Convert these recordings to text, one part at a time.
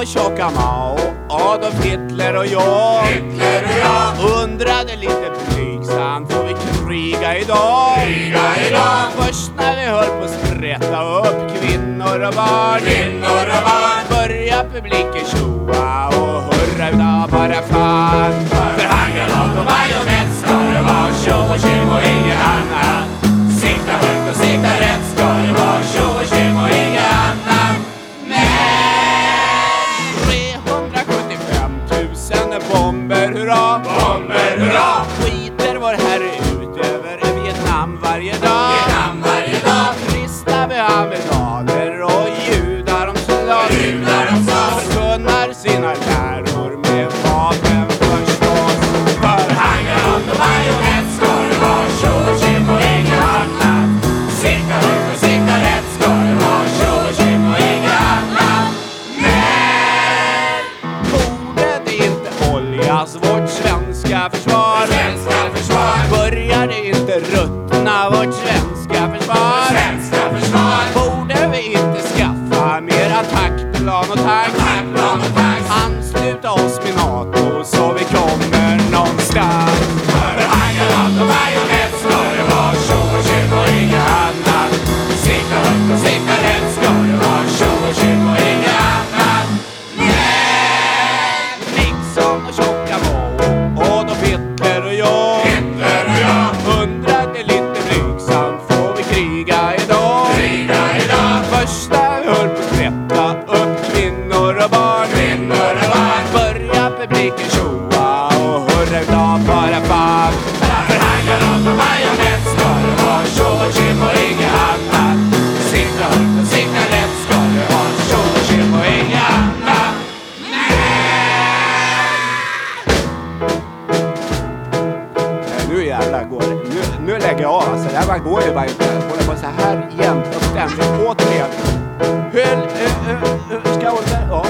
och tjocka Mao, Adolf Hitler och jag. Undrade lite blygsamt, får vi kriga idag? Först när vi höll på att sprätta upp kvinnor och barn, börja publiken tjoa och hurra utav bara fan. För handgranat och bajonett ska det vara, tjo och tjim och inget annat. Sikta högt och sikta rätt ska det vara, tjo och tjim och inget annat. Men 375 000 bomber, hurra! Skiter vår herre ut över Vietnam varje dag. Kristna behavedaler och judar om slag förkunnar sina läror med vapen förstås. För handgranat och bajonett ska det vara, tjo och tjim och inget annat. Sikta högt och sikta rätt ska det vara, tjo och tjim och inget annat. Men borde det inte oljas vårt svenska försvar? Börjar det inte ruttna vårt svenska försvar? Borde vi inte skaffa mer attackplan och tank? Ansluta oss med NATO så vi kommer någonstans. För handgranat och bajonett ska det vara, tjo och tjim och inget annat. Sikta högt och sikta rätt ska det vara, tjo och tjim och inget annat. Men Nixon och tjocka Mao, Adolf Hitler och jag. Undrade lite blygsamt, får vi kriga idag? Första vi höll på att sprätta upp kvinnor och barn, börja publiken tjoa och hurra utav bara fan. För handgranat och bajonett ska det vara, tjo och tjim och inget annat. Sikta högt och sikta rätt ska det vara, tjo och tjim och inget annat. Nu jävlar går det. Nu lägger jag av, alltså. Det här går ju bara inte. Håller på så här jämt och ständigt. Återigen. Hur ska jag hålla? Ja.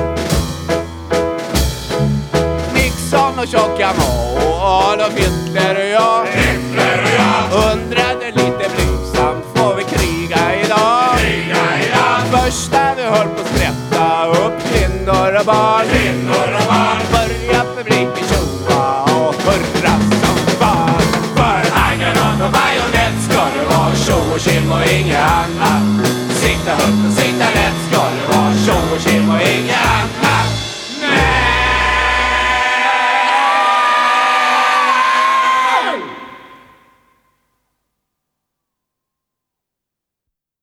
Nixon och tjocka Mao, Adolf Hitler och jag. Undrade lite blygsamt, får vi kriga idag? Första vi höll på att sprätta upp kvinnor och barn, börja publiken tjoa och hurra som fan. För handgranat och bajonett ska det vara, tjo och tjim och inget annat.